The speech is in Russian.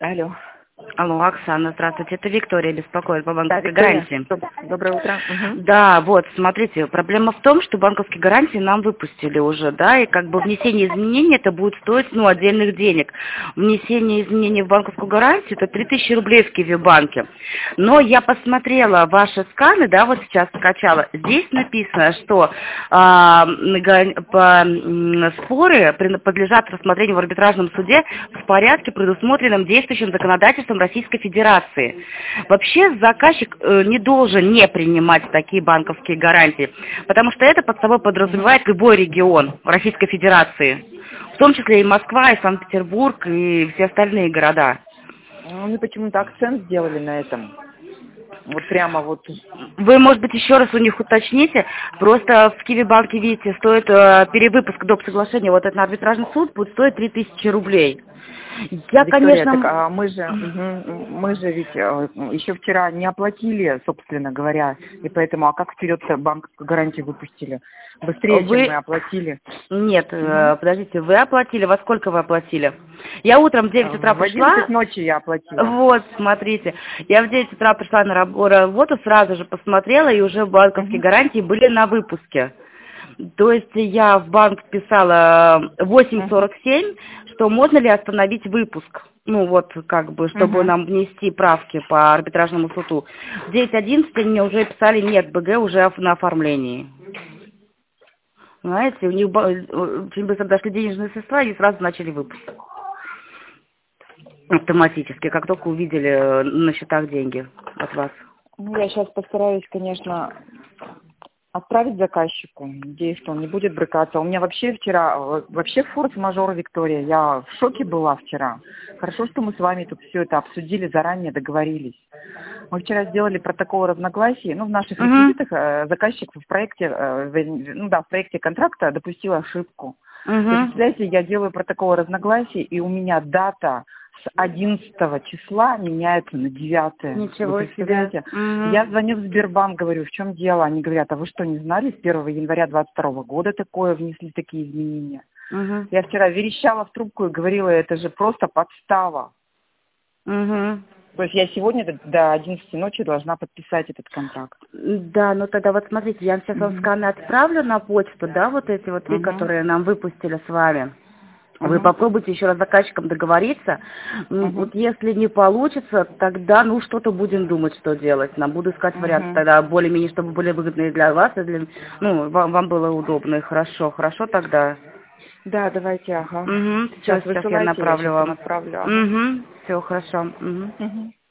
Алло. Алло, Оксана, здравствуйте. Это Виктория беспокоит по Да, банковской Виктория. гарантии. Доброе утро. Угу. Да, вот, смотрите, проблема в том, что банковские гарантии нам выпустили уже, да, и как бы внесение изменений это будет стоить, отдельных денег. Внесение изменений в банковскую гарантию это 3000 рублей в Киви-банке. Но я посмотрела ваши сканы, да, вот сейчас скачала. Здесь написано, что споры подлежат рассмотрению в арбитражном суде в порядке, предусмотренном действующим законодательством Российской Федерации. Вообще заказчик не должен не принимать такие банковские гарантии, потому что это под собой подразумевает любой регион Российской Федерации, в том числе и Москва, и Санкт-Петербург, и все остальные города. Они почему-то акцент сделали на этом. Вот прямо вот. Вы, может быть, еще раз у них уточните. Просто в Киви-банке, видите, стоит перевыпуск доп. Соглашения, вот это на арбитражный суд будет стоить 3000 рублей. Я, Виктория, конечно... так, мы же ведь еще вчера не оплатили, собственно говоря, и поэтому, как вперед-то банковскую гарантию выпустили? Быстрее, чем мы оплатили. Нет, подождите, вы оплатили, во сколько вы оплатили? Я утром в 9 утра пришла... В 11 ночи я оплатила. Вот, смотрите, я в 9 утра пришла на работу, сразу же посмотрела, и уже банковские гарантии были на выпуске. То есть я в банк писала 8:47, что можно ли остановить выпуск. Ну вот, как бы, чтобы нам внести правки по арбитражному суду. В 9:11 они мне уже писали, нет, БГ уже на оформлении. Знаете, у них очень быстро дошли денежные средства, и сразу начали выпуск. Автоматически, как только увидели на счетах деньги от вас. Ну, я сейчас постараюсь, конечно, отправить заказчику. Надеюсь, что он не будет брыкаться. У меня вообще форс-мажор, Виктория. Я в шоке была вчера. Хорошо, что мы с вами тут все это обсудили, заранее договорились. Мы вчера сделали протокол разногласий. В наших реквизитах заказчик в проекте контракта допустил ошибку. И, представляете, я делаю протокол разногласий, и у меня дата с 11 числа меняется на 9. Ничего себе. Я звоню в Сбербанк, говорю, в чем дело? Они говорят, а вы что, не знали, с 1 января 2022 года внесли такие изменения? Я вчера верещала в трубку и говорила, это же просто подстава. То есть я сегодня до 11 ночи должна подписать этот контракт. Да, тогда вот смотрите, я сейчас вам сканы отправлю на почту, да, вот эти вот три, которые нам выпустили с вами. Вы попробуйте еще раз с заказчиком договориться. Вот если не получится, тогда, что-то будем думать, что делать. Нам буду искать варианты тогда более-менее, чтобы были выгодные для вас, и для, вам было удобно и хорошо. Хорошо тогда? Да, давайте, Сейчас я направлю вам. Отправлю. Все, хорошо.